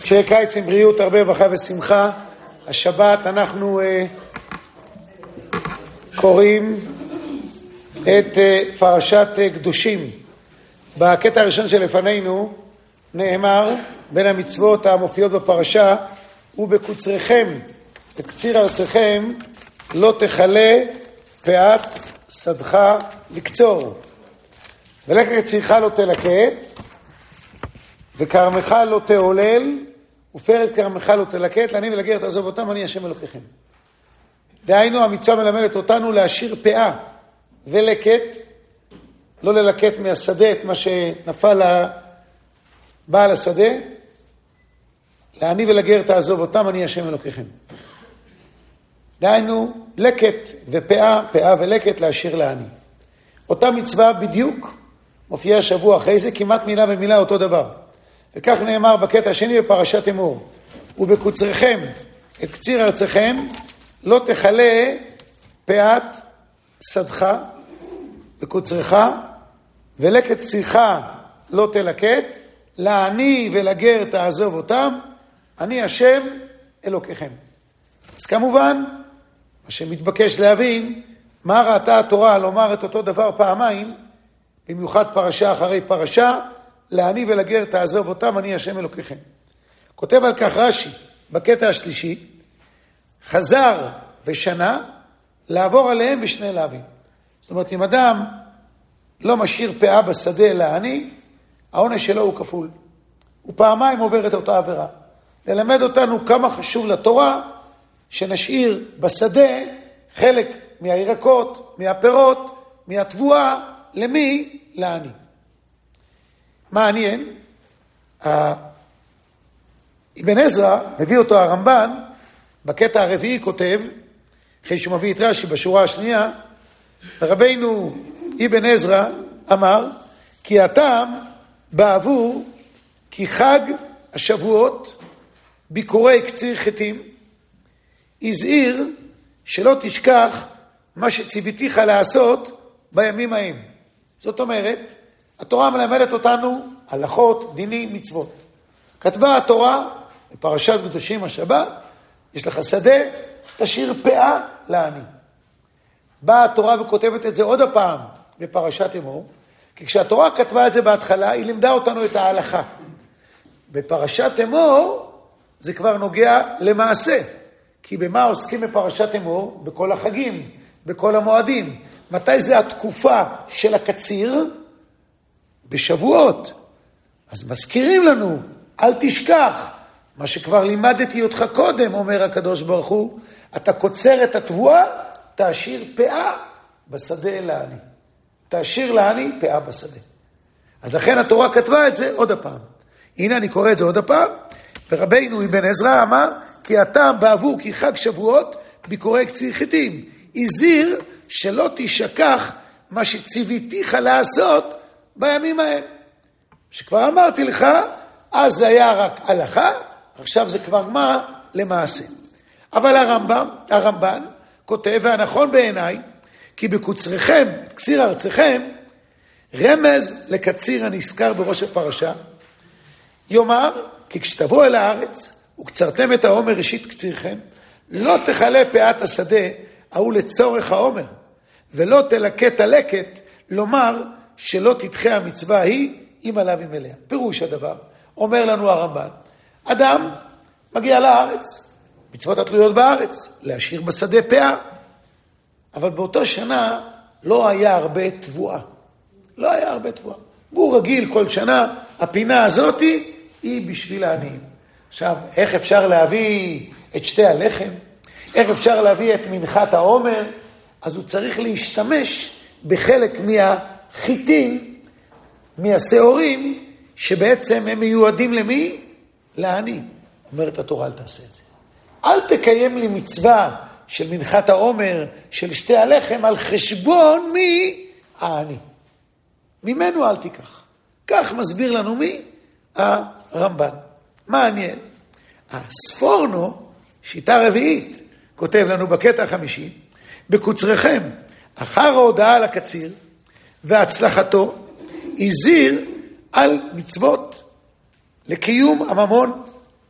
שיהיה קיץ עם בריאות, הרבה ברכה ושמחה. השבת אנחנו קוראים את פרשת קדושים. בקטע הראשון שלפנינו נאמר בין המצוות המופיעות בפרשה, ובקוצריכם, בקציר ארצכם, לא תכלה פאת שדך לקצור, ולקט צירך לא תלקט, וכרמך לא תעולל, ופרד כרמך לא תלקט, לעני ולגר תעזוב אותם, אני השם אלוקיכם. דהיינו, המצווה מלמדת אותנו להשאיר פאה ולקט, לא ללקט מהשדה את מה שנפל לבעל השדה, לעני ולגר תעזוב אותם, אני השם אלוקיכם. דהיינו, לקט ופאה, פאה ולקט להשאיר לעני. אותה מצווה בדיוק מופיעה שבוע אחרי זה, כמעט מילה במילה אותו דבר. וכך נאמר בקטע השני בפרשת אמור, ובקוצריכם, את קציר ארצכם, לא תכלה פאת שדך בקוצרך, ולקט צירך לא תלקט, לעני ולגר תעזוב אותם, אני השם אלוקיכם. אז כמובן, מה שמתבקש להבין, מה ראתה התורה לומר את אותו דבר פעמיים, במיוחד פרשה אחרי פרשה, לעני ולגר תעזוב אותם, אני השם אלוקיכם. כותב על כך רש"י, בקטע השלישי, חזר ושנה לעבור עליהם בשני לאווים. זאת אומרת, אם אדם לא משאיר פאה בשדה לעני, העונש שלו הוא כפול. הוא פעמיים עובר את אותה עבירה. ללמד אותנו כמה חשוב לתורה, שנשאיר בשדה חלק מהירקות, מהפירות, מהתבואה, למי? לעני. מעניין, אבן עזרא, מביא אותו הרמב"ן, בקטע הרביעי כותב, אחרי שהוא מביא את רש"י בשורה השנייה, רבינו אבן עזרא אמר, כי הטעם בעבור כי חג השבועות, ביקורי קציר חיטים, הזהיר שלא תשכח מה שציוויתיך לעשות בימים ההם. זאת אומרת, התורה מלמדת אותנו הלכות, דינים, מצוות. כתבה התורה בפרשת קדושים השבת, יש לך שדה, תשאיר פאה לעני. באה התורה וכותבת את זה עוד הפעם בפרשת אמור, כי כשהתורה כתבה את זה בהתחלה, היא לימדה אותנו את ההלכה. בפרשת אמור זה כבר נוגע למעשה, כי במה עוסקים בפרשת אמור? בכל החגים, בכל המועדים. מתי זה התקופה של הקציר? בשבועות. אז מזכירים לנו, אל תשכח, מה שכבר לימדתי אותך קודם, אומר הקדוש ברוך הוא, אתה קוצר את התבואה, תשאיר פאה בשדה לעני. תשאיר לעני פאה בשדה. אז לכן התורה כתבה את זה עוד הפעם. הנה אני קורא את זה עוד הפעם, ורבינו אבן עזרא אמר, כי הטעם בעבור כי חג שבועות, ביקורי קציר חיטים. הזהיר שלא תשכח מה שציוויתיך לעשות בימים ההם. שכבר אמרתי לך, אז זה היה רק הלכה, עכשיו זה כבר מה? למעשה. אבל הרמב"ן כותב, והנכון בעיניי, כי בקוצריכם, קציר ארצכם, רמז לקציר הנזכר בראש הפרשה, יאמר, כי כשתבוא אל הארץ, וקצרתם את העומר ראשית קצירכם, לא תכלה פאת השדה, ההוא לצורך העומר, ולא תלקט הלקט, לומר שלא תדחה המצווה ההיא, אם עליו עם אליה. פירוש הדבר, אומר לנו הרמב"ן, אדם מגיע לארץ, מצוות התלויות בארץ, להשאיר בשדה פאה, אבל באותה שנה לא היה הרבה תבואה. לא היה הרבה תבואה. הוא רגיל כל שנה, הפינה הזאת היא בשביל העניים. עכשיו, איך אפשר להביא את שתי הלחם? איך אפשר להביא את מנחת העומר? אז הוא צריך להשתמש בחלק מהחיטים, מהשעורים, שבעצם הם מיועדים למי? לעני. אומרת התורה, אל תעשה את זה. אל תקיים לי מצווה של מנחת העומר, של שתי הלחם, על חשבון מי? העני. ממנו אל תיקח. כך מסביר לנו מי? הרמב"ן. מעניין. הספורנו, שיטה רביעית, כותב לנו בקטע החמישי, בקוצריכם, אחר ההודעה על הקציר והצלחתו, הזהיר על מצוות לקיום הממון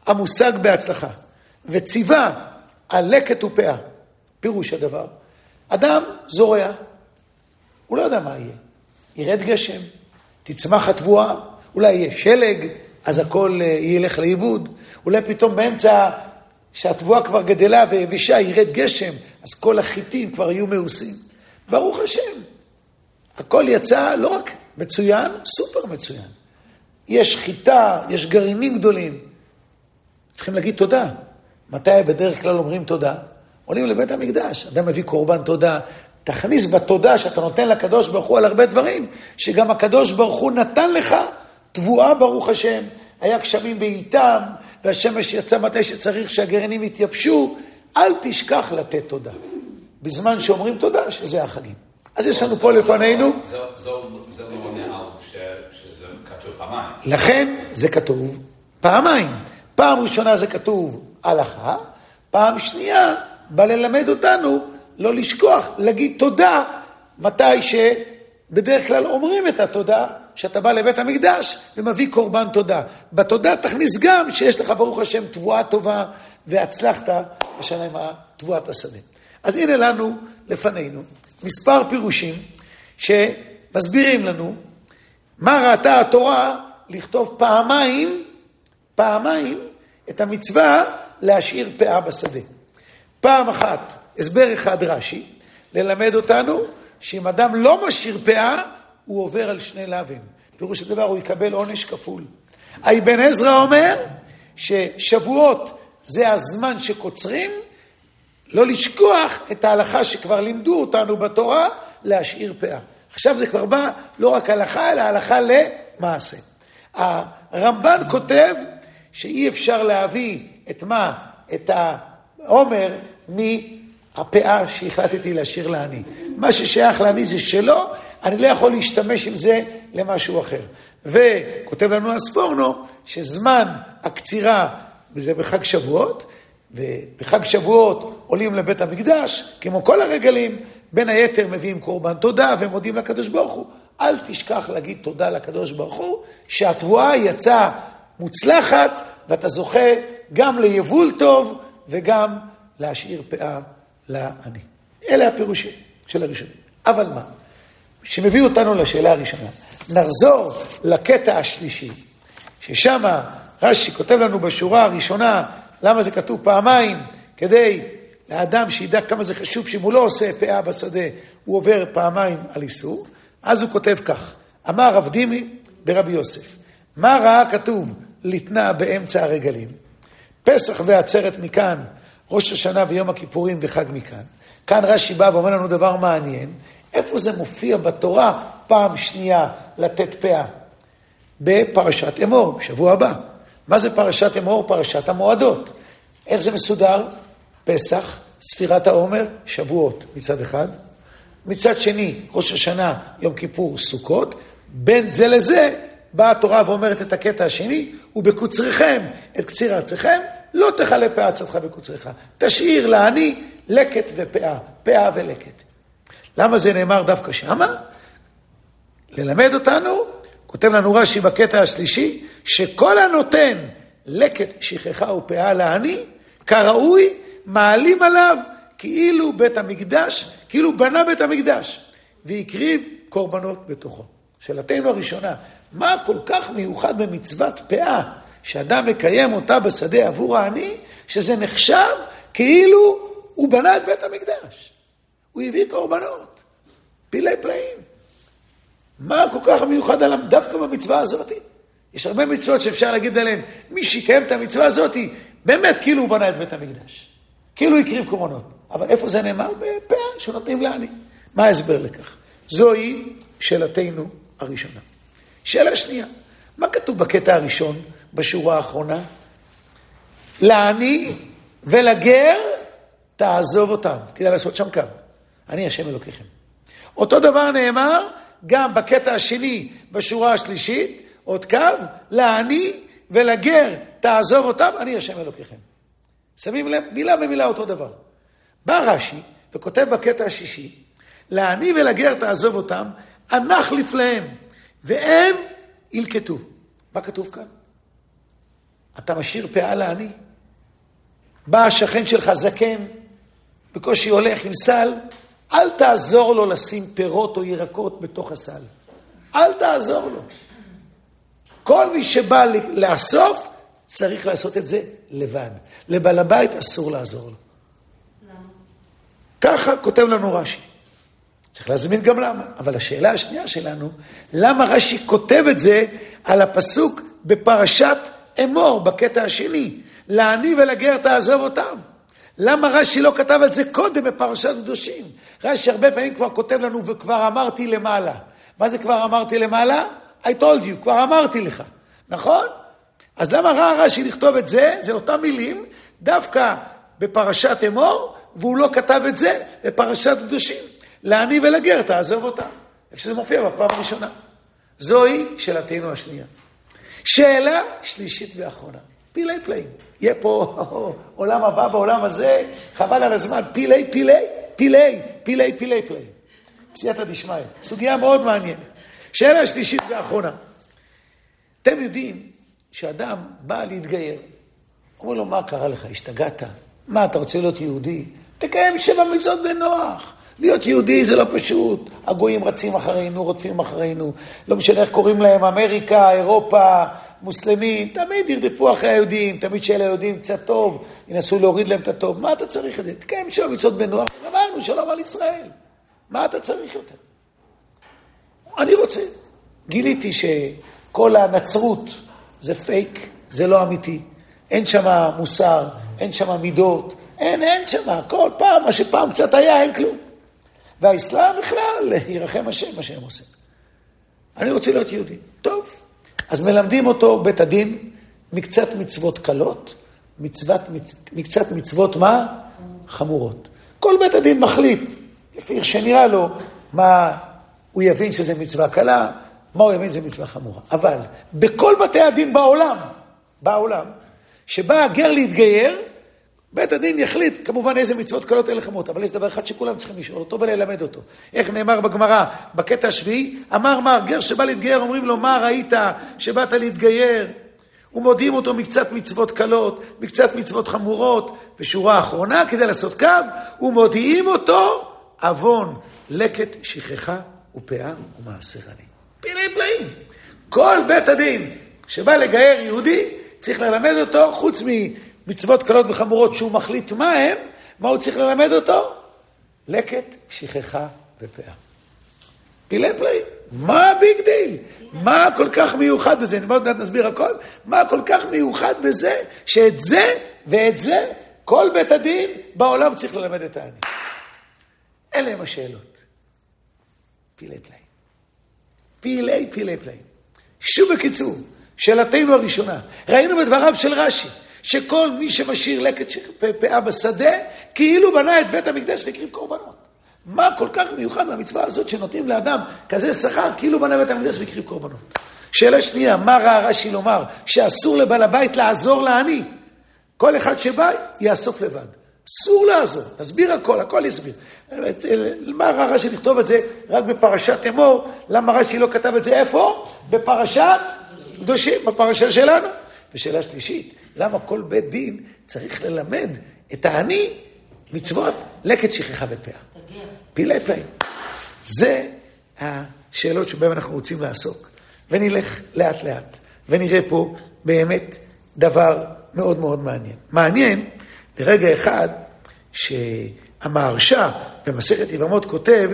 המושג בהצלחה, וציווה על לקט ופאה. פירוש הדבר, אדם זורע, הוא לא יודע מה יהיה. ירד גשם, תצמח התבואה, אולי יהיה שלג, אז הכל ילך לאיבוד. אולי פתאום באמצע שהתבואה כבר גדלה ויבשה, ירד גשם, אז כל החיטים כבר יהיו מאוסים. ברוך השם, הכל יצא לא רק מצוין, סופר מצוין. יש חיטה, יש גרעינים גדולים. צריכים להגיד תודה. מתי בדרך כלל אומרים תודה? עולים לבית המקדש, אדם מביא קורבן תודה. תכניס בתודה שאתה נותן לקדוש ברוך הוא על הרבה דברים, שגם הקדוש ברוך הוא נתן לך תבואה ברוך השם. היה גשמים בעיתם, והשמש יצא מתי שצריך שהגרעינים יתייבשו. אל תשכח לתת תודה. בזמן שאומרים תודה, שזה החגים. אז יש לנו פה לפנינו. זה לא נאמר שזה כתוב פעמיים. לכן זה כתוב פעמיים. פעם ראשונה זה כתוב הלכה, פעם שנייה בא ללמד אותנו לא לשכוח, להגיד תודה, מתי שבדרך כלל אומרים את התודה, שאתה בא לבית המקדש ומביא קורבן תודה. בתודה תכניס גם שיש לך ברוך השם תבואה טובה, והצלחת השנה עם תבואת השדה. אז הנה לנו לפנינו מספר פירושים שמסבירים לנו מה ראתה התורה לכתוב פעמיים את המצווה להשאיר פאה בשדה. פעם אחת, הסבר אחד רש"י, ללמד אותנו שאם אדם לא משאיר פאה, הוא עובר על שני לאווים. פירוש הדבר, הוא יקבל עונש כפול. אבן עזרא אומר ששבועות זה הזמן שקוצרים, לא לשכוח את ההלכה שכבר לימדו אותנו בתורה, להשאיר פאה. עכשיו זה כבר בא לא רק הלכה, אלא הלכה למעשה. הרמב"ן כותב שאי אפשר להביא את העומר מהפאה שהחלטתי להשאיר לעני. מה ששייך לעני זה שלו, אני לא יכול להשתמש עם זה למשהו אחר. וכותב לנו הספורנו שזמן הקצירה, וזה בחג שבועות, ובחג שבועות עולים לבית המקדש, כמו כל הרגלים, בין היתר מביאים קורבן תודה ומודים לקדוש ברוך הוא. אל תשכח להגיד תודה לקדוש ברוך הוא, שהתבואה יצאה מוצלחת, ואתה זוכה גם ליבול טוב, וגם להשאיר פאה לעני. אלה הפירושים של הראשונים. אבל מה? שמביא אותנו לשאלה הראשונה. נחזור לקטע השלישי, ששם רש"י כותב לנו בשורה הראשונה, למה זה כתוב פעמיים, כדי לאדם שידע כמה זה חשוב, שאם הוא לא עושה פאה בשדה, הוא עובר פעמיים על איסור. אז הוא כותב כך, אמר רב דימי ברבי יוסף, מה ראה כתוב לתנה באמצע הרגלים? פסח ועצרת מכאן, ראש השנה ויום הכיפורים וחג מכאן. כאן רש"י בא ואומר לנו דבר מעניין, איפה זה מופיע בתורה פעם שנייה לתת פאה? בפרשת אמור, בשבוע הבא. מה זה פרשת אמור? פרשת המועדות. איך זה מסודר? פסח, ספירת העומר, שבועות מצד אחד. מצד שני, ראש השנה, יום כיפור, סוכות. בין זה לזה, באה התורה ואומרת את הקטע השני, ובקוצריכם את קציר ארצכם, לא תחלה פאה עצתך בקוצריך. תשאיר לעני לקט ופאה, פאה ולקט. למה זה נאמר דווקא שמה? ללמד אותנו, כותב לנו רש"י בקטע השלישי, שכל הנותן לקט שכחה ופאה לעני, כראוי מעלים עליו כאילו בית המקדש, כאילו בנה בית המקדש, והקריב קורבנות בתוכו. שאלתנו הראשונה, מה כל כך מיוחד במצוות פאה, שאדם מקיים אותה בשדה עבור העני, שזה נחשב כאילו הוא בנה את בית המקדש. הוא הביא קורבנות, פילי פלאים. מה כל כך מיוחד עליו דווקא במצווה הזאת? יש הרבה מצוות שאפשר להגיד עליהן, מי שיקיים את המצווה הזאת, באמת כאילו הוא בנה את בית המקדש. כאילו הקריב קורבנות. אבל איפה זה נאמר? בפאה שנותנים לעני. מה ההסבר לכך? זוהי שאלתנו הראשונה. שאלה שנייה, מה כתוב בקטע הראשון, בשורה האחרונה? לעני ולגר תעזוב אותם. כדאי לעשות שם קו. אני השם אלוקיכם. אותו דבר נאמר גם בקטע השני, בשורה השלישית, עוד קו, לעני ולגר תעזוב אותם, אני השם אלוקיכם. שמים לב, מילה במילה אותו דבר. בא רש"י וכותב בקטע השישי, לעני ולגר תעזוב אותם, הנח לפלהם, והם ילקטו. מה כתוב כאן? אתה משאיר פאה לעני. בא השכן שלך זקן, בקושי הולך עם סל, אל תעזור לו לשים פירות או ירקות בתוך הסל. אל תעזור לו. כל מי שבא לאסוף, צריך לעשות את זה לבד. לבעל הבית אסור לעזור לו. ככה כותב לנו רש"י. צריך להזמין גם למה. אבל השאלה השנייה שלנו, למה רש"י כותב את זה על הפסוק בפרשת אמור, בקטע השני? לעני ולגר תעזוב אותם. למה רש"י לא כתב את זה קודם בפרשת קדושים? רש"י הרבה פעמים כבר כותב לנו וכבר אמרתי למעלה. מה זה כבר אמרתי למעלה? I told you, כבר אמרתי לך. נכון? אז למה רש"י לכתוב את זה? זה אותם מילים, דווקא בפרשת אמור, והוא לא כתב את זה בפרשת קדושים. לעני ולגר תעזוב אותם. איפה שזה מופיע בפעם הראשונה. זוהי שאלתנו השנייה. שאלה שלישית ואחרונה. פילי פלאים. יהיה פה עולם הבא בעולם הזה, חבל על הזמן. פילי פלאים. פסייתא דשמיא. סוגיה מאוד מעניינת. שאלה שלישית ואחרונה. אתם יודעים שאדם בא להתגייר. אומר לו, מה קרה לך? השתגעת? מה, אתה רוצה להיות יהודי? תקיים 7 מצוות בנוח. להיות יהודי זה לא פשוט. הגויים רצים אחרינו, רודפים אחרינו. לא משנה איך קוראים להם, אמריקה, אירופה, מוסלמים. תמיד ירדפו אחרי היהודים. תמיד שיהיה ליהודים קצת טוב. ינסו להוריד להם את הטוב. מה אתה צריך את זה? תקיים 7 מצוות בנוח. אמרנו, שלום על ישראל. מה אתה צריך יותר? אני רוצה. גיליתי שכל הנצרות זה פייק, זה לא אמיתי. אין שם מוסר, אין שם מידות, אין שם. כל פעם, מה שפעם קצת היה, אין כלום. והאסלאם בכלל, ירחם השם, מה שהם עושים. אני רוצה להיות יהודי. טוב. אז מלמדים אותו בית הדין מקצת מצוות קלות, מקצת מצוות מה? חמורות. כל בית הדין מחליט, לפי איך שנראה לו, מה הוא יבין שזה מצווה קלה, מה הוא יבין שזה מצווה חמורה. אבל בכל בתי הדין בעולם, שבא הגר להתגייר, בית הדין יחליט כמובן איזה מצוות קלות אלה חמורות, אבל יש דבר אחד שכולם צריכים לשאול אותו וללמד אותו. איך נאמר בגמרא, בקטע השביעי, אמר גר שבא להתגייר, אומרים לו, מה ראית שבאת להתגייר? ומודיעים אותו מקצת מצוות קלות, מקצת מצוות חמורות, ושורה האחרונה, כדי לעשות קו, ומודיעים אותו, עוון, לקט, שכחה ופאה ומעשר עני. פילי פלאים. כל בית הדין שבא לגייר יהודי, צריך ללמד אותו, חוץ ממצוות קלות וחמורות שהוא מחליט מה הם, מה הוא צריך ללמד אותו? לקט, שכחה ופאה. פילי פלאים. מה הביג דיל? מה כל כך מיוחד בזה? אני מאוד מעט נסביר הכל. מה כל כך מיוחד בזה, שאת זה ואת זה, כל בית הדין בעולם צריך ללמד את העני. אלה הם השאלות. פילי פלאים. פילי פלאים. שוב בקיצור, שאלתנו הראשונה. ראינו בדבריו של רש"י, שכל מי שמשאיר לקט פאה בשדה, כאילו בנה את בית המקדש והקריב קורבנות. מה כל כך מיוחד מהמצווה הזאת שנותנים לאדם כזה שכר, כאילו בנה בית המקדש והקריב קורבנות? שאלה שנייה, מה ראה רש"י לומר? שאסור לבעל הבית לעזור לעני. כל אחד שבא יאסוף לבד. אסור לעזור. תסביר הכל יסביר. מה ראה רש"י לכתוב את זה רק בפרשת אמור? למה רש"י לא כתב את זה איפה? בפרשת קדושים, בפרשה שלנו. ושאלה שלישית, למה כל בית דין צריך ללמד את העני מצוות לקט, שכחה ופאה? פילי פלאים. זה השאלות שבהן אנחנו רוצים לעסוק. ונלך לאט לאט. ונראה פה באמת דבר מאוד מאוד מעניין. מעניין לרגע אחד שהמהרש"א במסכת יבמות כותב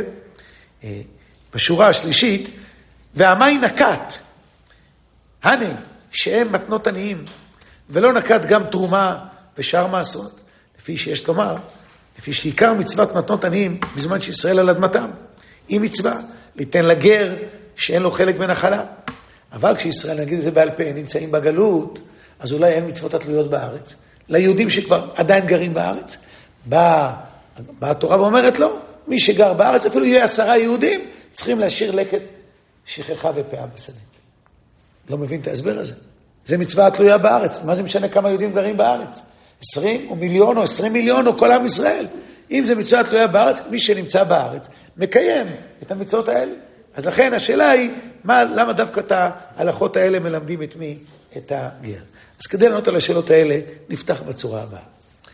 בשורה השלישית, והמי נקט, הנה שהם מתנות עניים, ולא נקט גם תרומה ושאר מעשרות, לפי שיש לומר, לפי שעיקר מצוות מתנות עניים בזמן שישראל על אדמתם, היא מצווה ליתן לגר שאין לו חלק בנחלה. אבל כשישראל, נגיד את זה בעל פה, נמצאים בגלות, אז אולי אין מצוות התלויות בארץ. ליהודים שכבר עדיין גרים בארץ, באה התורה ואומרת לו, מי שגר בארץ, אפילו יהיה 10 יהודים, צריכים להשאיר לקט, שכחה ופאה בשדה. לא מבין את ההסבר הזה. זה מצווה התלויה בארץ. מה זה משנה כמה יהודים גרים בארץ? 20 או מיליון או 20 מיליון או כל עם ישראל. אם זה מצווה התלויה בארץ, מי שנמצא בארץ מקיים את המצוות האלה. אז לכן השאלה היא, למה דווקא את ההלכות האלה מלמדים את מי? את הגר. אז כדי לענות על השאלות האלה, נפתח בצורה הבאה.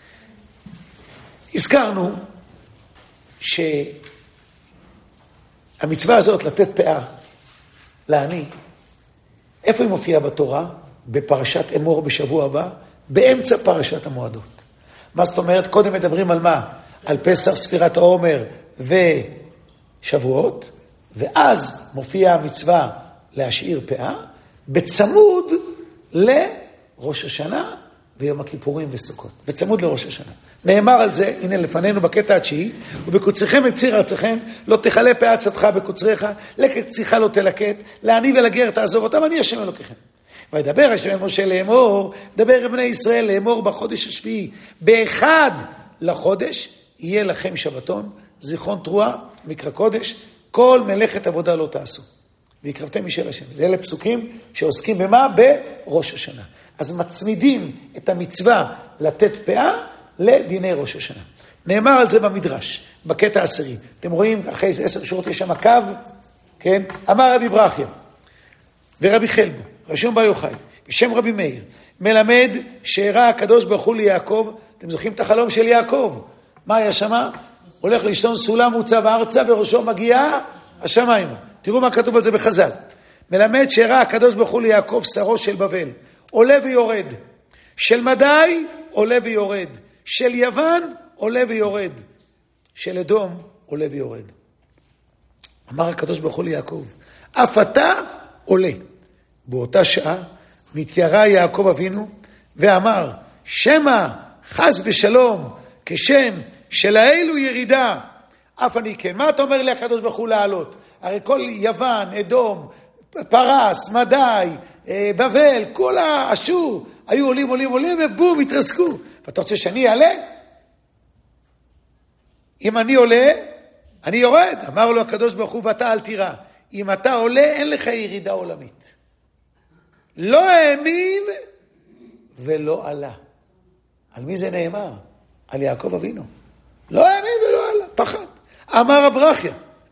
הזכרנו שהמצווה הזאת לתת פאה לעני, איפה היא מופיעה בתורה? בפרשת אמור בשבוע הבא, באמצע פרשת המועדות. מה זאת אומרת? קודם מדברים על מה? על פסח, ספירת העומר ושבועות, ואז מופיעה המצווה להשאיר פאה, בצמוד לראש השנה ויום הכיפורים וסוכות. בצמוד לראש השנה. נאמר על זה, הנה לפנינו בקטע התשיעי, ובקוצריכם את ציר ארצכם, לא תכלה פאת שדך בקוצריך, לקציך לא תלקט, לעני ולגר תעזוב אותם, אני השם אלוקיכם. וידבר השם אל משה לאמור, דבר אל בני ישראל לאמור בחודש השביעי, באחד לחודש יהיה לכם שבתון, זיכרון תרועה, מקרא קודש, כל מלאכת עבודה לא תעשו. ויקרבתם משל השם. זה אלה פסוקים שעוסקים במה? בראש השנה. אז מצמידים את המצווה לתת פאה לדיני ראש השנה. נאמר על זה במדרש, בקטע העשירי. אתם רואים, אחרי 10 שורות יש שם קו, כן? אמר רבי ברכיה ורבי חלבו, רשום בר יוחאי, בשם רבי מאיר, מלמד שהראה הקדוש ברוך הוא ליעקב, אתם זוכרים את החלום של יעקב? מה היה שמה? הולך לישון סולם מוצב ארצה וראשו מגיע השמיימה. תראו מה כתוב על זה בחז"ל. מלמד שהראה הקדוש ברוך הוא ליעקב שרו של בבל, עולה ויורד. של מדי עולה ויורד. של יוון עולה ויורד. של אדום עולה ויורד. אמר הקדוש ברוך הוא ליעקב, אף אתה עולה. באותה שעה נתיירא יעקב אבינו ואמר, שמא חס ושלום כשם שלאלו ירידה, אף אני כן. מה אתה אומר לי הקדוש ברוך הוא לעלות? הרי כל יוון, אדום, פרס, מדי, בבל, כל האשור, היו עולים, עולים, עולים, ובום, התרסקו. ואתה רוצה שאני אעלה? אם אני עולה, אני יורד. אמר לו הקדוש ברוך הוא, ואתה אל תירא. אם אתה עולה, אין לך ירידה עולמית. לא האמין ולא עלה. על מי זה נאמר? על יעקב אבינו. לא האמין ולא עלה, פחד. אמר הברכיה.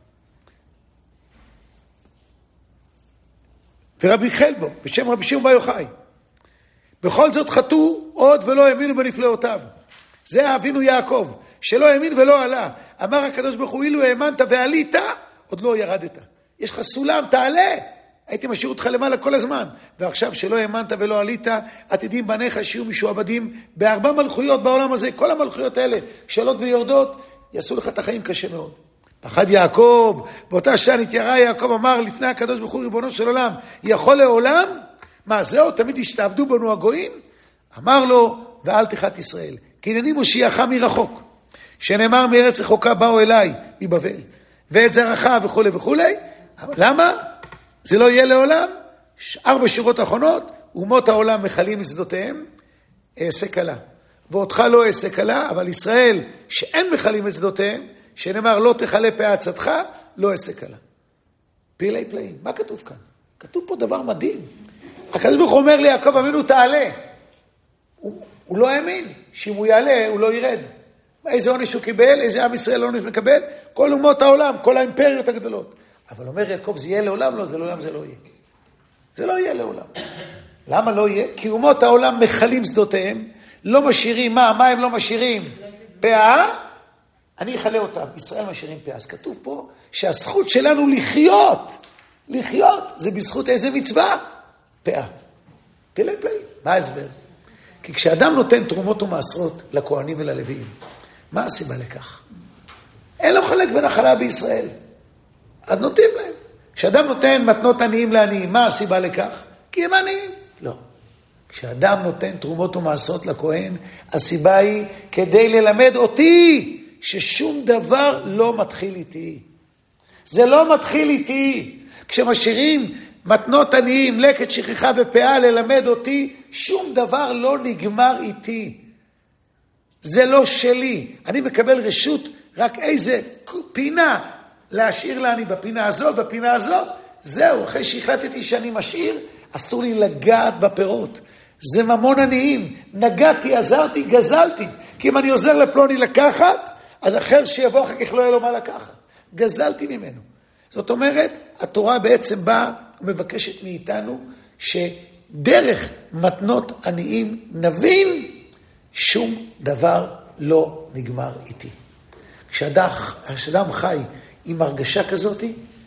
ורבי חלבו, בשם רבי שמעון בר יוחאי. בכל זאת חטאו עוד ולא האמינו בנפלאותיו. זה אבינו יעקב, שלא האמין ולא עלה. אמר הקדוש ברוך הוא, אילו האמנת ועלית, עוד לא ירדת. יש לך סולם, תעלה. הייתי משאיר אותך למעלה כל הזמן. ועכשיו שלא האמנת ולא עלית, עתידים בניך שיהיו משועבדים ב4 מלכויות בעולם הזה. כל המלכויות האלה, שאלות ויורדות, יעשו לך את החיים קשה מאוד. פחד יעקב, באותה שעה נתיירא יעקב, אמר לפני הקדוש ברוך הוא ריבונו של עולם, יכול לעולם? מה זהו? תמיד השתעבדו בנו הגויים? אמר לו, ואל תחת ישראל, כי הנני מושיעך מרחוק, שנאמר מארץ רחוקה באו אליי מבבל, ואת זרעך וכו' וכו'. למה? זה לא יהיה לעולם. 4 שורות האחרונות, אומות העולם מחלים משדותיהם, אעשה כלה. ואותך לא אעשה כלה, אבל ישראל שאין מחלים את שדותיהם, שנאמר לא תכלה פאת שדך, לא אעשה כלה. פלאי פלאים. מה כתוב כאן? כתוב פה דבר מדהים. הקדוש ברוך הוא אומר לי, יעקב אבינו תעלה. הוא לא האמין, שאם הוא יעלה הוא לא ירד. איזה עונש הוא קיבל, איזה עם ישראל עונש מקבל? כל אומות העולם, כל האימפריות הגדולות. אבל אומר יעקב, זה יהיה לעולם? לא, זה לעולם זה לא יהיה. זה לא יהיה לעולם. למה לא יהיה? כי אומות העולם מחלים שדותיהם, לא משאירים, מה הם לא משאירים? פאה, אני אחלה אותם. ישראל משאירים פאה. אז כתוב פה שהזכות שלנו לחיות, זה בזכות איזה מצווה? פאה. פלאי פלאים. מה ההסבר? כי כשאדם נותן תרומות ומעשרות לכהנים וללוויים, מה הסיבה לכך? אין לו חלק ונחלה בישראל. אז נותנים להם. כשאדם נותן מתנות עניים לעניים, מה הסיבה לכך? כי הם עניים. לא. כשאדם נותן תרומות ומעשרות לכהן, הסיבה היא כדי ללמד אותי ששום דבר לא מתחיל איתי. זה לא מתחיל איתי. כשמשאירים מתנות עניים, לקט שכחה ופאה ללמד אותי, שום דבר לא נגמר איתי. זה לא שלי. אני מקבל רשות רק איזה פינה להשאיר לעני בפינה הזאת, זהו, אחרי שהחלטתי שאני משאיר, אסור לי לגעת בפירות. זה ממון עניים. נגעתי, עזרתי, גזלתי. כי אם אני עוזר לפלוני לקחת, אז אחר שיבוא אחר כך לא יהיה לו מה לקחת. גזלתי ממנו. זאת אומרת, התורה בעצם באה ומבקשת מאיתנו דרך מתנות עניים נבין שום דבר לא נגמר איתי. כשאדם חי עם הרגשה כזאת,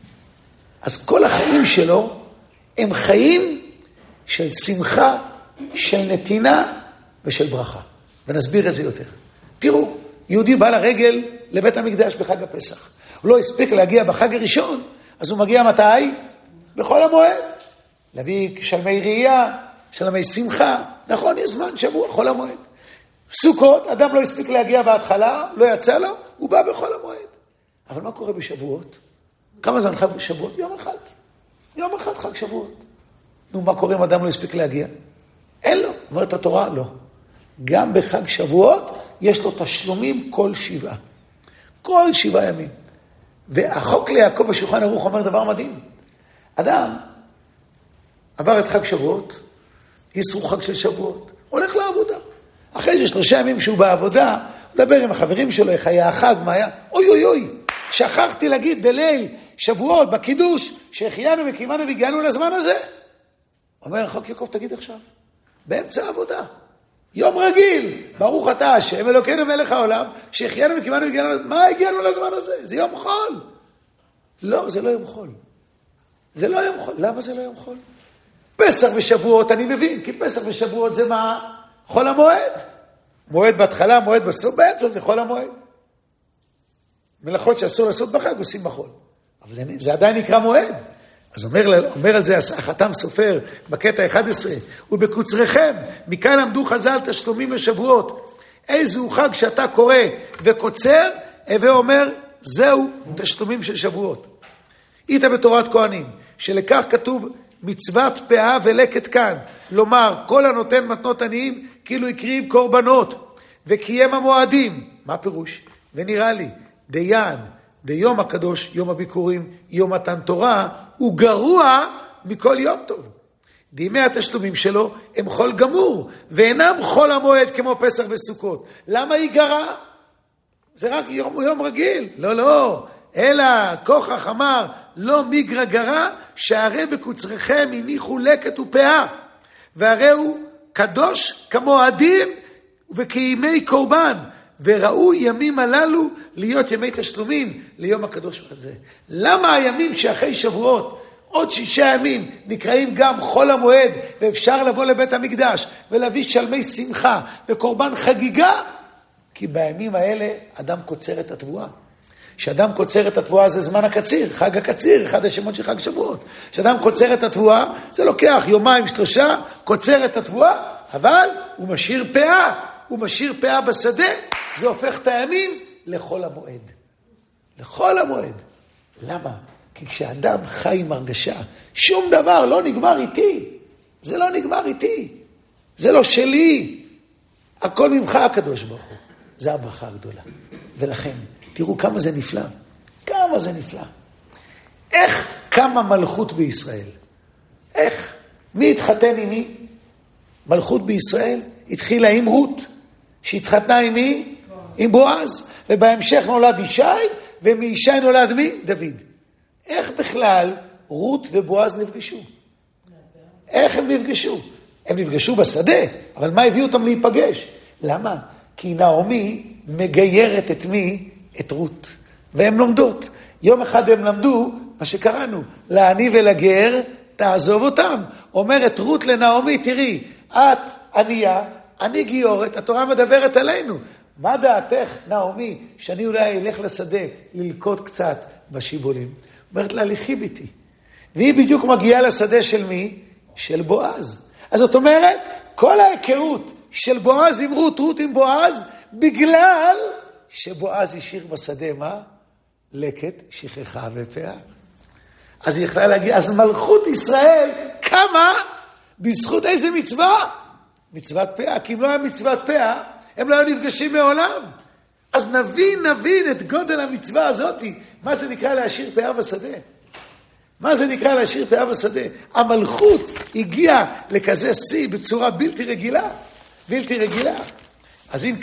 אז כל החיים שלו הם חיים של שמחה, של נתינה ושל ברכה. ונסביר את זה יותר. תראו, יהודי בא לרגל לבית המקדש בחג הפסח. הוא לא הספיק להגיע בחג הראשון, אז הוא מגיע מתי? בכל המועד. להביא שלמי ראייה, שלמי שמחה. נכון, יש זמן, שבוע, חול המועד. סוכות, אדם לא הספיק להגיע בהתחלה, לא יצא לו, הוא בא בכל המועד. אבל מה קורה בשבועות? כמה זמן חג בשבועות? יום אחד. יום אחד חג שבועות. נו, מה קורה אם אדם לא הספיק להגיע? אין לו. אומרת התורה, לא. גם בחג שבועות יש לו תשלומים כל 7. כל 7 ימים. והחוק ליעקב בשולחן ערוך אומר דבר מדהים. אדם עבר את חג שבועות, יסרו חג של שבועות, הולך לעבודה. אחרי 3 ימים שהוא בעבודה, מדבר עם החברים שלו, איך היה החג, מה היה? אוי אוי אוי, שכחתי להגיד בליל שבועות, בקידוש, שהחיינו וקיימנו והגיענו לזמן הזה. אומר החוק יעקב, תגיד עכשיו, באמצע העבודה. יום רגיל, ברוך אתה השם, אלוקינו מלך העולם, שהחיינו וקיימנו והגיענו, מה הגיענו לזמן הזה? זה יום חול. לא, זה לא יום חול. זה לא יום חול. למה זה לא יום חול? פסח ושבועות, אני מבין, כי פסח ושבועות זה מה? חול המועד. מועד בהתחלה, מועד בסוף, באמצע זה חול המועד. מלאכות שאסור לעשות בחג, עושים בחול. אבל זה עדיין נקרא מועד. אז אומר על זה החתם סופר בקטע 11, ובקוצריכם, מכאן עמדו חז"ל תשלומים לשבועות. איזהו חג שאתה קורא וקוצר, הווה אומר, זהו תשלומים של שבועות. היית בתורת כהנים, שלכך כתוב מצוות פאה ולקט כאן, לומר, כל הנותן מתנות עניים, כאילו הקריב קורבנות, וקיים המועדים. מה פירוש? ונראה לי, דיין, דיום הקדוש, יום הביקורים, יום מתן תורה, הוא גרוע מכל יום טוב. דימי התשלומים שלו הם חול גמור, ואינם חול המועד כמו פסח וסוכות. למה היא גרה? זה רק יום רגיל. לא, לא. אלא כוכך אמר, לא מיגרא גרה, שהרי בקוצריכם הניחו לקט ופאה, והרי הוא קדוש כמועדים וכימי קורבן, וראו ימים הללו להיות ימי תשלומים ליום הקדוש הזה. למה הימים שאחרי שבועות, עוד 6 ימים, נקראים גם חול המועד, ואפשר לבוא לבית המקדש ולהביא שלמי שמחה וקורבן חגיגה? כי בימים האלה אדם קוצר את התבואה. כשאדם קוצר את התבואה זה זמן הקציר, חג הקציר, אחד השמות של חג שבועות. כשאדם קוצר את התבואה, זה לוקח 2-3, קוצר את התבואה, אבל הוא משאיר פאה, הוא משאיר פאה בשדה, זה הופך את הימים לכל המועד. לכל המועד. למה? כי כשאדם חי עם הרגשה, שום דבר לא נגמר איתי. זה לא נגמר איתי. זה לא שלי. הכל ממך הקדוש ברוך הוא. זה הברכה הגדולה. ולכן, תראו כמה זה נפלא. כמה זה נפלא. איך קמה מלכות בישראל? איך? מי התחתן עם מי? מלכות בישראל התחילה עם רות, שהתחתנה עם מי? עם בועז. ובהמשך נולד ישי, ומישי נולד מי? דוד. איך בכלל רות ובועז נפגשו? איך הם נפגשו? הם נפגשו בשדה, אבל מה הביא אותם להיפגש? למה? כי נעמי מגיירת את מי? את רות. והן לומדות. יום אחד הם למדו מה שקראנו, לעני ולגר תעזוב אותם. אומרת רות לנעמי, תראי, את ענייה, אני גיורת, התורה מדברת עלינו. מה דעתך, נעמי, שאני אולי אלך לשדה ללקוט קצת בשיבולים? אומרת לה, לכי ביתי. והיא בדיוק מגיעה לשדה של מי? של בועז. אז זאת אומרת, כל ההיכרות של בועז עם רות, רות עם בועז, בגלל שבועז השאיר בשדה מה? לקט, שכחה ופאה. אז היא יכלה להגיע, אז מלכות ישראל קמה בזכות איזה מצווה? מצוות פאה, כי אם לא היה מצוות פאה, הם לא היו נפגשים מעולם. אז נבין את גודל המצווה הזאת. מה זה נקרא להשאיר פאה בשדה? מה זה נקרא להשאיר פאה בשדה? המלכות הגיעה לכזה שיא בצורה בלתי רגילה. בלתי רגילה. אז אם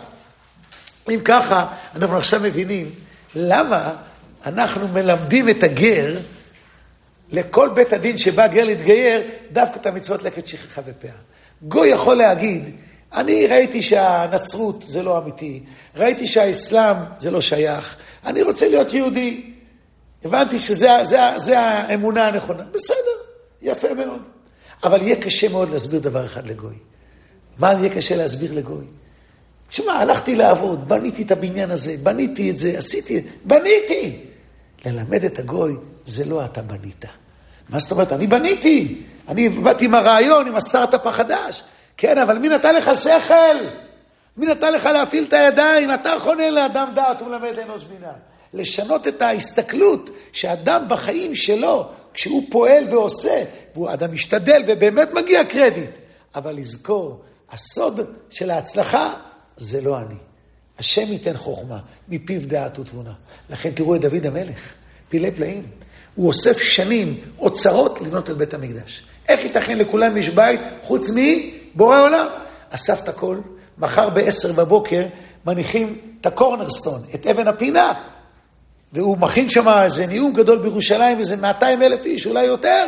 ככה, אנחנו עכשיו מבינים למה אנחנו מלמדים את הגר לכל בית הדין שבא גר להתגייר, דווקא את המצוות לקט שכחה ופאה. גוי יכול להגיד, אני ראיתי שהנצרות זה לא אמיתי, ראיתי שהאסלאם זה לא שייך, אני רוצה להיות יהודי. הבנתי שזה האמונה הנכונה. בסדר, יפה מאוד. אבל יהיה קשה מאוד להסביר דבר אחד לגוי. מה יהיה קשה להסביר לגוי? תשמע, הלכתי לעבוד, בניתי את הבניין הזה, בניתי את זה, עשיתי, בניתי. ללמד את הגוי, זה לא אתה בנית. מה זאת אומרת? אני בניתי. אני באתי עם הרעיון, עם הסטארט-אפ החדש. כן, אבל מי נתן לך שכל? מי נתן לך להפעיל את הידיים? אתה חונן לאדם דעת ומלמד לאנוש בינה. לשנות את ההסתכלות שאדם בחיים שלו, כשהוא פועל ועושה, והוא אדם משתדל ובאמת מגיע קרדיט. אבל לזכור, הסוד של ההצלחה זה לא אני. השם ייתן חוכמה, מפיו דעת ותבונה. לכן תראו את דוד המלך, פילי פלאים. הוא אוסף שנים, אוצרות לבנות את בית המקדש. איך ייתכן לכולם יש בית, חוץ מבורא עולם? אסף את הכל, מחר ב-10 בבוקר מניחים את הקורנרסטון, את אבן הפינה. והוא מכין שם איזה נאום גדול בירושלים, איזה 200,000 איש, אולי יותר.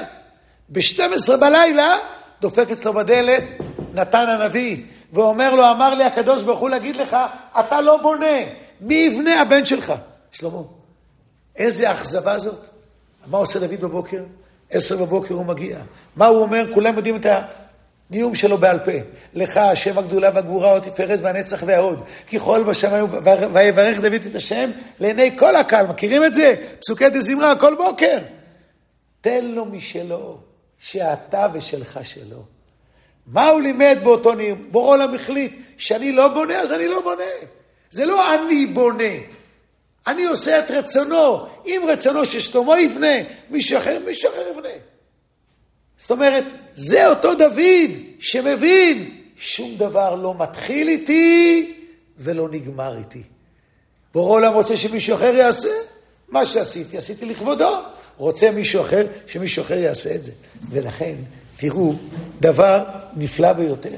ב-12 בלילה דופק אצלו בדלת נתן הנביא, ואומר לו, אמר לי הקדוש ברוך הוא להגיד לך, אתה לא בונה, מי יבנה? הבן שלך. שלמה, איזה אכזבה זאת. מה עושה דוד בבוקר? 10 בבוקר הוא מגיע. מה הוא אומר? כולם יודעים את הנאום שלו בעל פה. לך השם הגדולה והגבורה והתפארת והנצח וההוד. כי חול בשמיים ויברך דוד את השם לעיני כל הקהל. מכירים את זה? פסוקי דזמרה כל בוקר. תן לו משלו, שאתה ושלך שלו. מה הוא לימד באותו נאום? בורא עולם החליט שאני לא בונה, אז אני לא בונה. זה לא אני בונה. אני עושה את רצונו. אם רצונו ששלמה יבנה, מישהו אחר יבנה. זאת אומרת, זה אותו דוד שמבין, שום דבר לא מתחיל איתי ולא נגמר איתי. בורא עולם רוצה שמישהו אחר יעשה, מה שעשיתי, עשיתי לכבודו. רוצה מישהו אחר, שמישהו אחר יעשה את זה. ולכן, תראו, דבר נפלא ביותר,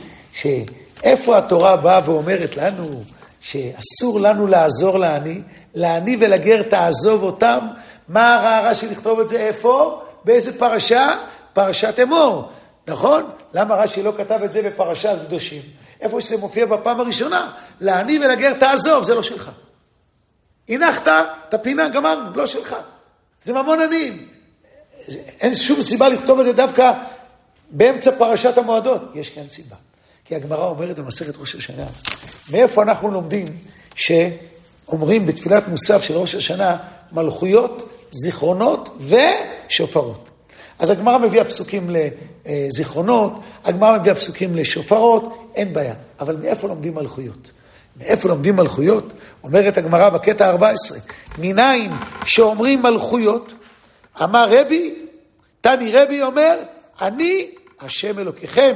שאיפה התורה באה ואומרת לנו, שאסור לנו לעזור לעני ולגר תעזוב אותם. מה הרערה של לכתוב את זה? איפה? באיזה פרשה? פרשת אמור. נכון? למה רש"י לא כתב את זה בפרשת קדושים? איפה שזה מופיע בפעם הראשונה? לעני ולגר תעזוב, זה לא שלך. הנחת את הפינה, גמרנו, לא שלך. זה ממון עניים. אין שום סיבה לכתוב את זה דווקא באמצע פרשת המועדות. יש כאן סיבה. כי הגמרא אומרת במסכת ראש השנה, מאיפה אנחנו לומדים שאומרים בתפילת מוסף של ראש השנה מלכויות, זיכרונות ושופרות. אז הגמרא מביאה פסוקים לזיכרונות, הגמרא מביאה פסוקים לשופרות, אין בעיה. אבל מאיפה לומדים מלכויות? מאיפה לומדים מלכויות? אומרת הגמרא בקטע 14, מניין שאומרים מלכויות, אמר רבי, תני רבי אומר, אני השם אלוקיכם,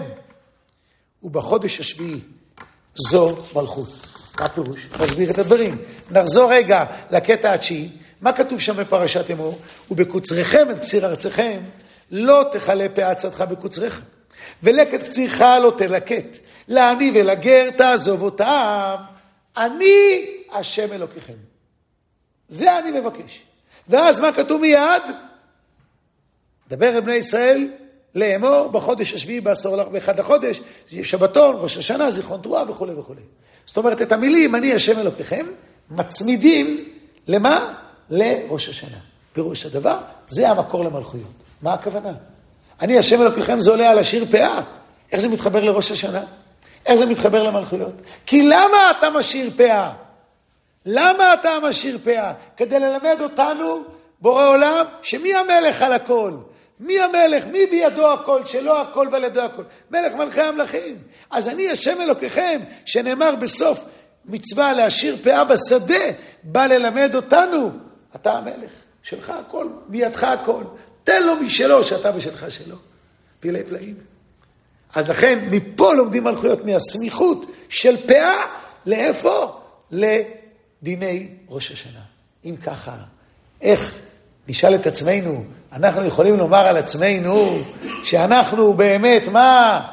ובחודש השביעי זו מלכות. מה פירוש? נסביר את הדברים. נחזור רגע לקטע התשיעי. מה כתוב שם בפרשת אמור? ובקוצריכם את קציר ארציכם, לא תחלה פאת צדך בקוצריך. ולקט קצירך לא תלקט. לעני ולגר תעזוב אותם. אני השם אלוקיכם. זה אני מבקש. ואז מה כתוב מיד? דבר אל בני ישראל, לאמור בחודש השביעי בעשור לך באחד החודש, שבתון, ראש השנה, זיכרון תרועה וכו' וכו'. זאת אומרת, את המילים, אני השם אלוקיכם, מצמידים למה? לראש השנה. פירוש הדבר, זה המקור למלכויות. מה הכוונה? אני השם אלוקיכם, זה עולה על השיר פאה. איך זה מתחבר לראש השנה? איך זה מתחבר למלכויות? כי למה אתה משאיר פאה? למה אתה משאיר פאה? כדי ללמד אותנו, בורא עולם, שמי המלך על הכל? מי המלך? מי בידו הכל? שלא הכל ולידו הכל. מלך מלכי המלכים. אז אני השם אלוקיכם, שנאמר בסוף מצווה להשאיר פאה בשדה, בא ללמד אותנו. אתה המלך, שלך הכל, בידך הכל. תן לו משלו, שאתה בשלך שלו. פילי פלאים. אז לכן, מפה לומדים מלכויות, מהסמיכות של פאה, לאיפה? לדיני ראש השנה. אם ככה, איך נשאל את עצמנו, אנחנו יכולים לומר על עצמנו, שאנחנו באמת, מה?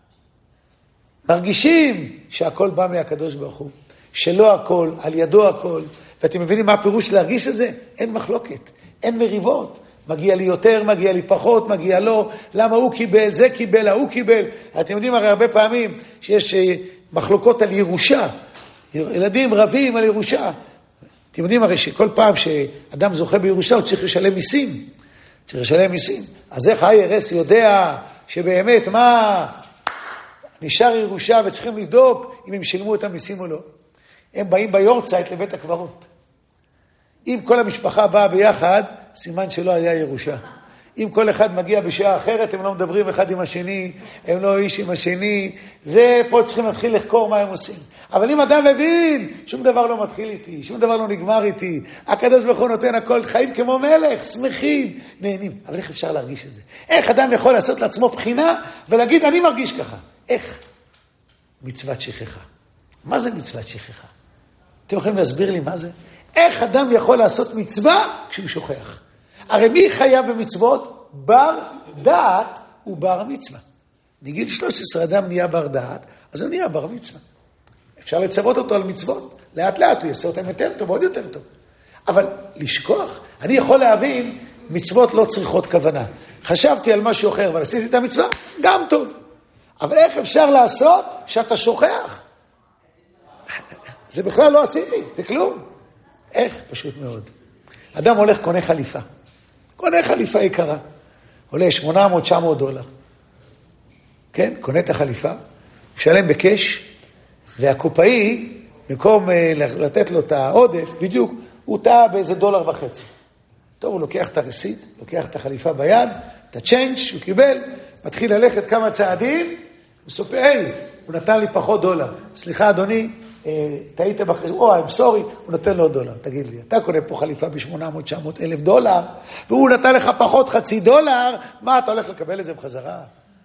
מרגישים שהכל בא מהקדוש ברוך הוא, שלא הכל, על ידו הכל, ואתם מבינים מה הפירוש להרגיש את זה? אין מחלוקת, אין מריבות. מגיע לי יותר, מגיע לי פחות, מגיע לו, למה הוא קיבל, זה קיבל, ההוא קיבל. אתם יודעים הרי הרבה פעמים שיש מחלוקות על ירושה, ילדים רבים על ירושה. אתם יודעים הרי שכל פעם שאדם זוכה בירושה הוא צריך לשלם מיסים, צריך לשלם מיסים. אז איך ה-IRS יודע שבאמת מה נשאר ירושה וצריכים לבדוק אם הם שילמו את המיסים או לא. הם באים ביורצייט לבית הקברות. אם כל המשפחה באה ביחד, סימן שלא היה ירושה. אם כל אחד מגיע בשעה אחרת, הם לא מדברים אחד עם השני, הם לא איש עם השני, זה פה צריכים להתחיל לחקור מה הם עושים. אבל אם אדם מבין, שום דבר לא מתחיל איתי, שום דבר לא נגמר איתי, הקדוש ברוך הוא נותן הכל, חיים כמו מלך, שמחים, נהנים. אבל איך אפשר להרגיש את זה? איך אדם יכול לעשות לעצמו בחינה ולהגיד, אני מרגיש ככה? איך? מצוות שכחה. מה זה מצוות שכחה? אתם יכולים להסביר לי מה זה? איך אדם יכול לעשות מצווה כשהוא שוכח? הרי מי חייב במצוות? בר דעת הוא בר מצווה. בגיל 13 אדם נהיה בר דעת, אז הוא נהיה בר מצווה. אפשר לצוות אותו על מצוות. לאט לאט הוא יעשה אותם יותר טוב, עוד יותר טוב. אבל לשכוח, אני יכול להבין, מצוות לא צריכות כוונה. חשבתי על משהו אחר, אבל עשיתי את המצווה, גם טוב. אבל איך אפשר לעשות שאתה שוכח? זה בכלל לא עשיתי, זה כלום. איך? פשוט מאוד. אדם הולך, קונה חליפה. קונה חליפה יקרה. עולה $800-900. כן, קונה את החליפה, משלם בקש, והקופאי, במקום לתת לו את העודף, בדיוק, הוא טעה באיזה $1.50. טוב, הוא לוקח את הרסיד, לוקח את החליפה ביד, את הצ'יינג' שהוא קיבל, מתחיל ללכת כמה צעדים, הוא סופר, הוא נתן לי פחות $. סליחה, אדוני, טעית בחשבון, I'm sorry, הוא נותן לו $1. תגיד לי, אתה קונה פה חליפה $800,000-900,000, והוא נתן לך פחות $0.50, מה אתה הולך לקבל את זה בחזרה?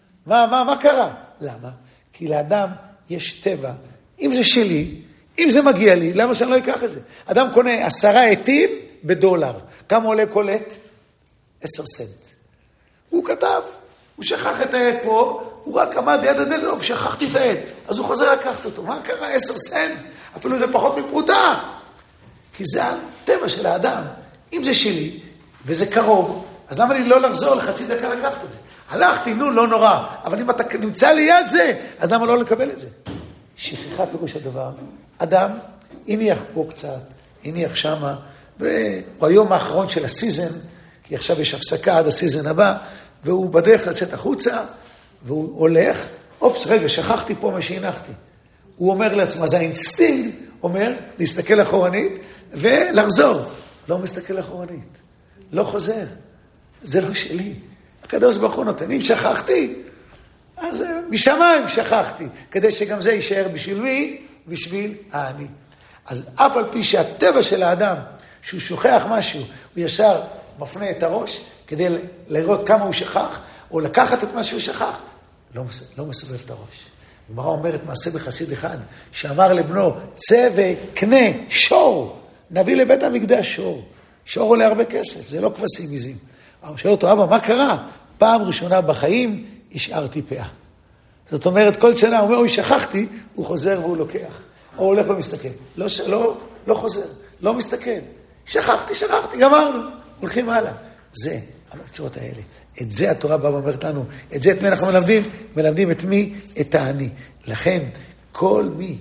מה קרה? למה? כי לאדם יש טבע. אם זה שלי, אם זה מגיע לי, למה שאני לא אקח את זה? אדם קונה 10 עטים $1. כמה עולה כל עת? 10 סנט. הוא כתב, הוא שכח את העט פה, הוא רק עמד ליד הדלת, שכחתי את העט. אז הוא חוזר לקחת אותו. מה קרה? 10 סנט? אפילו זה פחות מפרוטה. כי זה הטבע של האדם. אם זה שלי, וזה קרוב, אז למה לי לא לחזור לחצי דקה לקחת את זה? הלכתי, לא נורא. אבל אם אתה נמצא ליד זה, אז למה לא לקבל את זה? שכחה פירוש הדבר. אדם הניח פה קצת, הניח שמה, והוא היום האחרון של הסיזן, כי עכשיו יש הפסקה עד הסיזן הבא, והוא בדרך לצאת החוצה, והוא הולך, אופס, רגע, שכחתי פה מה שהנחתי. הוא אומר לעצמו, זה האינסטינקט, אומר, להסתכל אחורנית, ולחזור. לא מסתכל אחורנית. לא חוזר. זה לא שלי. הקדוש ברוך הוא נותן. אם שכחתי, אז משמיים שכחתי, כדי שגם זה יישאר בשביל מי? בשביל האני. אז אף על פי שהטבע של האדם, שהוא שוכח משהו, הוא ישר מפנה את הראש, כדי לראות כמה הוא שכח, או לקחת את מה שהוא שכח, לא מסובב את הראש. הגמרא אומרת מעשה בחסיד אחד, שאמר לבנו, צא וקנה שור, נביא לבית המקדש שור. שור עולה הרבה כסף, זה לא כבשים עיזים. הוא שואל אותו, אבא, מה קרה? פעם ראשונה בחיים השארתי פאה. זאת אומרת, כל שנה הוא אומר, אוי, שכחתי, הוא חוזר והוא לוקח. או הולך ומסתכל. לא חוזר, לא מסתכל. שכחתי, גמרנו. הולכים הלאה. זה, המצוות האלה. את זה התורה באה ואומרת לנו. את זה את מי אנחנו מלמדים? מלמדים את מי? את האני. לכן, כל מי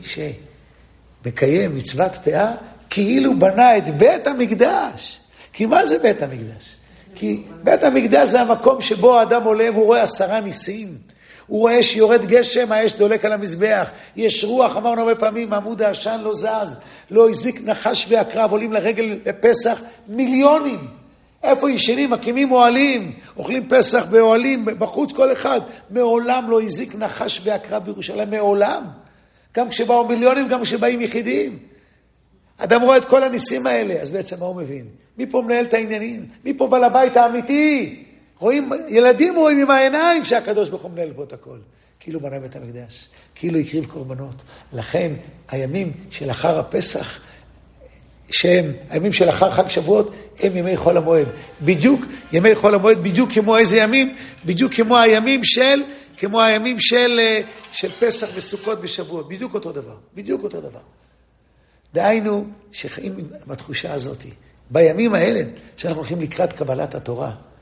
שמקיים מצוות פאה, כאילו בנה את בית המקדש. כי מה זה בית המקדש? כי בית המקדש זה המקום שבו האדם עולה והוא רואה 10 ניסים. הוא רואה שיורד גשם, האש דולק על המזבח. יש רוח, אמרנו הרבה פעמים, עמוד העשן לא זז, לא הזיק נחש ועקרב, עולים לרגל לפסח מיליונים. איפה ישנים? מקימים אוהלים, אוכלים פסח באוהלים, בחוץ כל אחד. מעולם לא הזיק נחש ועקרב בירושלים, מעולם. גם כשבאו מיליונים, גם כשבאים יחידים. אדם רואה את כל הניסים האלה, אז בעצם מה הוא מבין? מי פה מנהל את העניינים? מי פה בעל הבית האמיתי? ילדים רואים עם העיניים שהקדוש ברוך הוא מנהל פה את הכל. כאילו בנה בית המקדש, כאילו הקריב קורבנות. לכן הימים של אחר הפסח, שהם הימים של אחר חג שבועות, הם ימי חול המועד. בדיוק, ימי חול המועד, בדיוק כמו איזה ימים? בדיוק כמו הימים של פסח וסוכות ושבועות. בדיוק אותו דבר. דהיינו שחיים בתחושה הזאת. בימים האלה, שאנחנו הולכים לקראת קבלת התורה,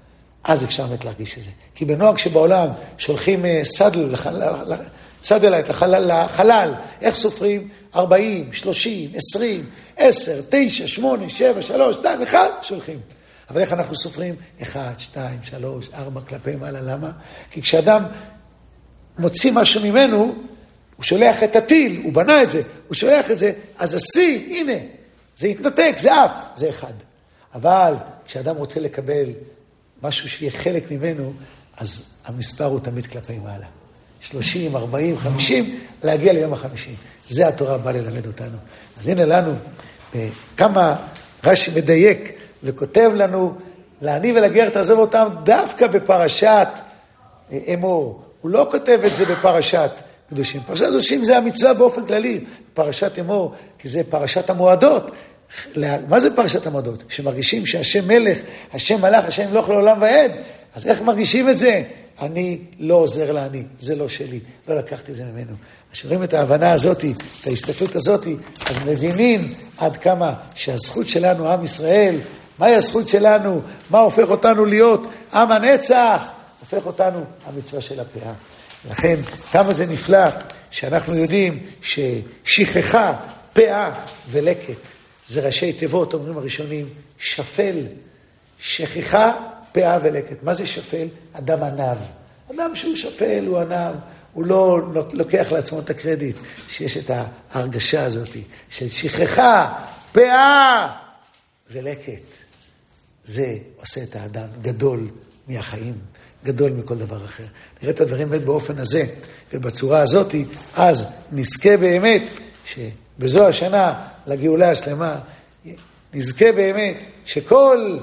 אז אפשר באמת להרגיש את זה. כי בנוהג שבעולם שולחים סדלייט לחלל, איך סופרים? 40, 30, 20, 10, 9, 8, 7, 3, 2, 1, שולחים. אבל איך אנחנו סופרים? 1, 2, 3, 4 כלפי מעלה. למה? כי כשאדם מוציא משהו ממנו, הוא שולח את הטיל, הוא בנה את זה, הוא שולח את זה, אז השיא, הנה, זה יתנתק, זה אף, זה אחד. אבל כשאדם רוצה לקבל משהו שיהיה חלק ממנו, אז המספר הוא תמיד כלפי מעלה. 30, 40, 50, להגיע ליום ה-50. זה התורה באה ללמד אותנו. אז הנה לנו, כמה רש"י מדייק וכותב לנו, לעני ולגר תעזוב אותם דווקא בפרשת אמור. הוא לא כותב את זה בפרשת קדושים. פרשת קדושים זה המצווה באופן כללי. פרשת אמור, כי זה פרשת המועדות. מה זה פרשת המועדות? שמרגישים שהשם מלך, השם מלך, השם מלוך לעולם ועד. אז איך מרגישים את זה? אני לא עוזר לעני, זה לא שלי, לא לקחתי את זה ממנו. כשרואים את ההבנה הזאת, את ההסתכלות הזאת, אז מבינים עד כמה שהזכות שלנו, עם ישראל, מהי הזכות שלנו, מה הופך אותנו להיות עם הנצח, הופך אותנו המצווה של הפאה. לכן, כמה זה נפלא שאנחנו יודעים ששכחה, פאה ולקט, זה ראשי תיבות, אומרים הראשונים, שפל, שכחה, פאה ולקט. מה זה שפל? אדם ענב. אדם שהוא שפל, הוא ענב, הוא לא לוקח לעצמו את הקרדיט, שיש את ההרגשה הזאת של שכחה, פאה ולקט. זה עושה את האדם גדול מהחיים, גדול מכל דבר אחר. נראה את הדברים באמת באופן הזה, ובצורה הזאת, אז נזכה באמת, שבזו השנה לגאולה השלמה, נזכה באמת שכל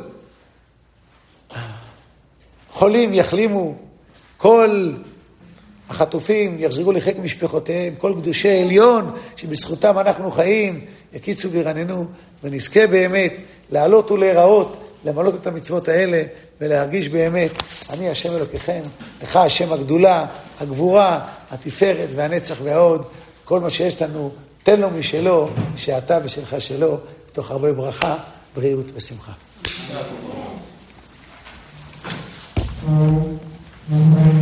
חולים יחלימו, כל החטופים יחזרו לחיק משפחותיהם, כל קדושי עליון שבזכותם אנחנו חיים, יקיצו וירננו, ונזכה באמת לעלות ולהיראות, למלות את המצוות האלה, ולהרגיש באמת, אני השם אלוקיכם, לך השם הגדולה, הגבורה, התפארת והנצח והעוד, כל מה שיש לנו, תן לו משלו, שאתה ושלך שלו, בתוך הרבה ברכה, בריאות ושמחה.